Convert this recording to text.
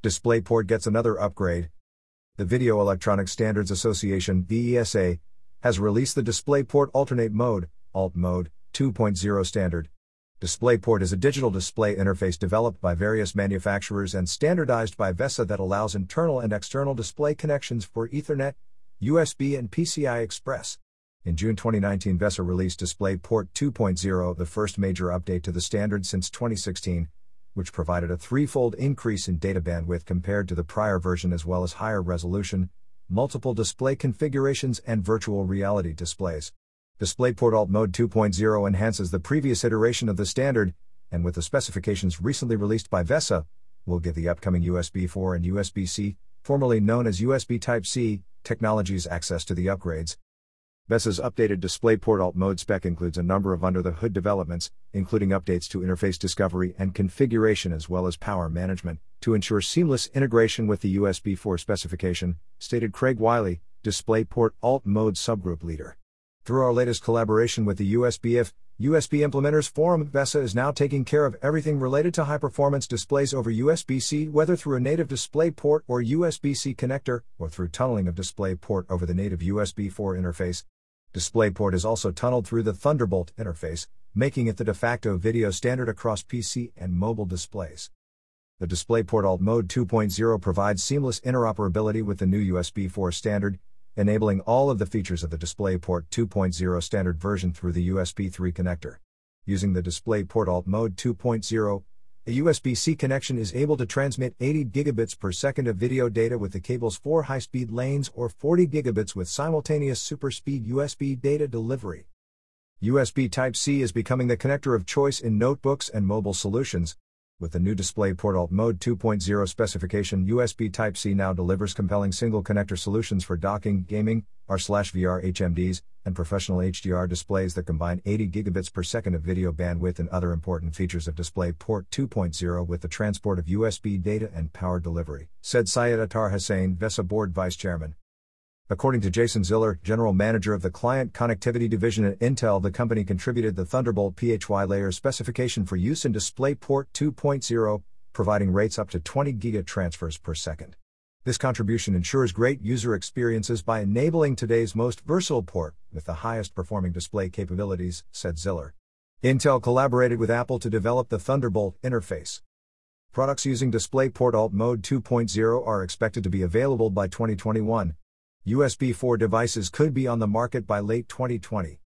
DisplayPort gets another upgrade. The Video Electronics Standards Association (VESA) has released the DisplayPort Alternate Mode (Alt Mode) 2.0 standard. DisplayPort is a digital display interface developed by various manufacturers and standardized by VESA that allows internal and external display connections for Ethernet, USB and PCI Express. In June 2019, VESA released DisplayPort 2.0, the first major update to the standard since 2016, which provided a threefold increase in data bandwidth compared to the prior version, as well as higher resolution, multiple display configurations and virtual reality displays. DisplayPort Alt Mode 2.0 enhances the previous iteration of the standard, and with the specifications recently released by VESA, will give the upcoming USB 4 and USB-C, formerly known as USB Type-C, technologies access to the upgrades. VESA's updated DisplayPort Alt Mode spec includes a number of under-the-hood developments, including updates to interface discovery and configuration as well as power management, to ensure seamless integration with the USB 4 specification, stated Craig Wiley, DisplayPort Alt Mode subgroup leader. Through our latest collaboration with the USB Implementers Forum, VESA is now taking care of everything related to high-performance displays over USB-C, whether through a native DisplayPort or USB-C connector, or through tunneling of DisplayPort over the native USB 4 interface. DisplayPort is also tunneled through the Thunderbolt interface, making it the de facto video standard across PC and mobile displays. The DisplayPort Alt Mode 2.0 provides seamless interoperability with the new USB 4 standard, enabling all of the features of the DisplayPort 2.0 standard version through the USB 3 connector. Using the DisplayPort Alt Mode 2.0, a USB-C connection is able to transmit 80 gigabits per second of video data with the cable's 4 high-speed lanes, or 40 gigabits with simultaneous super-speed USB data delivery. USB Type-C is becoming the connector of choice in notebooks and mobile solutions. With the new DisplayPort Alt Mode 2.0 specification, USB Type-C now delivers compelling single-connector solutions for docking, gaming, AR/VR HMDs, and professional HDR displays that combine 80 gigabits per second of video bandwidth and other important features of DisplayPort 2.0 with the transport of USB data and power delivery, said Syed Attar Hussain, VESA Board Vice Chairman. According to Jason Ziller, General Manager of the Client Connectivity Division at Intel, the company contributed the Thunderbolt PHY layer specification for use in DisplayPort 2.0, providing rates up to 20 giga transfers per second. This contribution ensures great user experiences by enabling today's most versatile port with the highest performing display capabilities, said Ziller. Intel collaborated with Apple to develop the Thunderbolt interface. Products using DisplayPort Alt Mode 2.0 are expected to be available by 2021. USB 4 devices could be on the market by late 2020.